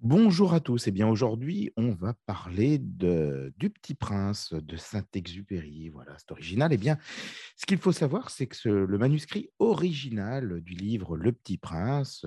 Bonjour à tous. Eh bien, aujourd'hui, on va parler du Petit Prince de Saint-Exupéry. Voilà, c'est original. Eh bien, ce qu'il faut savoir, c'est que le manuscrit original du livre Le Petit Prince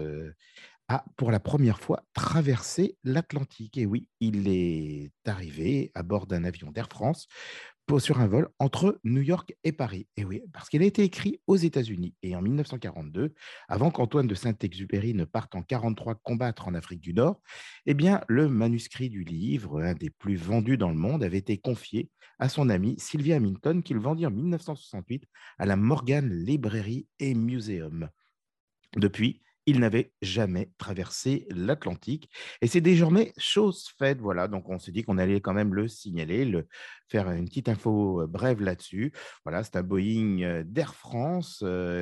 a, pour la première fois, traversé l'Atlantique. Et oui, il est arrivé à bord d'un avion d'Air France sur un vol entre New York et Paris. Et oui, parce qu'il a été écrit aux États-Unis. Et en 1942, avant qu'Antoine de Saint-Exupéry ne parte en 43 combattre en Afrique du Nord, eh bien, le manuscrit du livre, un des plus vendus dans le monde, avait été confié à son ami Sylvia Hamilton, qui le vendit en 1968 à la Morgan Library and Museum. Depuis, il n'avait jamais traversé l'Atlantique et c'est désormais chose faite. Voilà, donc on s'est dit qu'on allait quand même le signaler, faire une petite info brève là-dessus. Voilà, c'est un Boeing d'Air France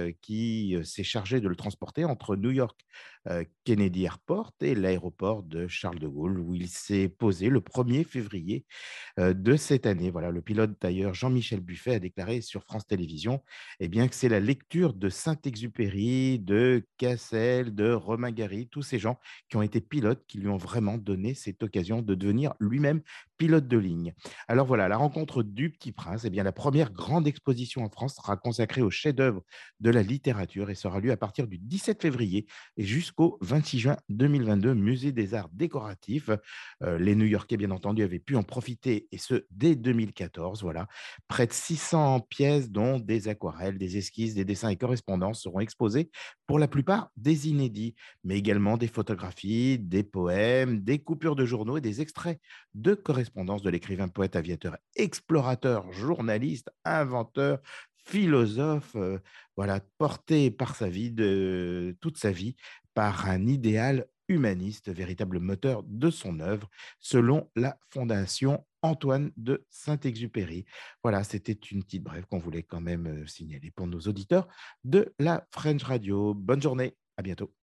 qui s'est chargé de le transporter entre New York Kennedy Airport et l'aéroport de Charles de Gaulle, où il s'est posé le 1er février de cette année. Voilà, le pilote d'ailleurs Jean-Michel Buffet a déclaré sur France Télévisions eh bien, que c'est la lecture de Saint-Exupéry, de Cassel, de Romain Gary, tous ces gens qui ont été pilotes, qui lui ont vraiment donné cette occasion de devenir lui-même pilote de ligne. Alors voilà, la rencontre du Petit Prince, eh bien, la première grande exposition en France sera consacrée aux chefs-d'œuvre de la littérature et sera lieu à partir du 17 février et jusqu'au 26 juin 2022, Musée des Arts Décoratifs. Les New-Yorkais, bien entendu, avaient pu en profiter, et ce, dès 2014. Voilà. Près de 600 pièces, dont des aquarelles, des esquisses, des dessins et correspondances, seront exposées, pour la plupart des inédits, mais également des photographies, des poèmes, des coupures de journaux et des extraits de correspondances de l'écrivain, poète, aviateur, explorateur, journaliste, inventeur, philosophe, voilà, porté par sa vie, toute sa vie, par un idéal humaniste, véritable moteur de son œuvre, selon la Fondation Antoine de Saint-Exupéry. Voilà, c'était une petite brève qu'on voulait quand même signaler pour nos auditeurs de la French Radio. Bonne journée, à bientôt.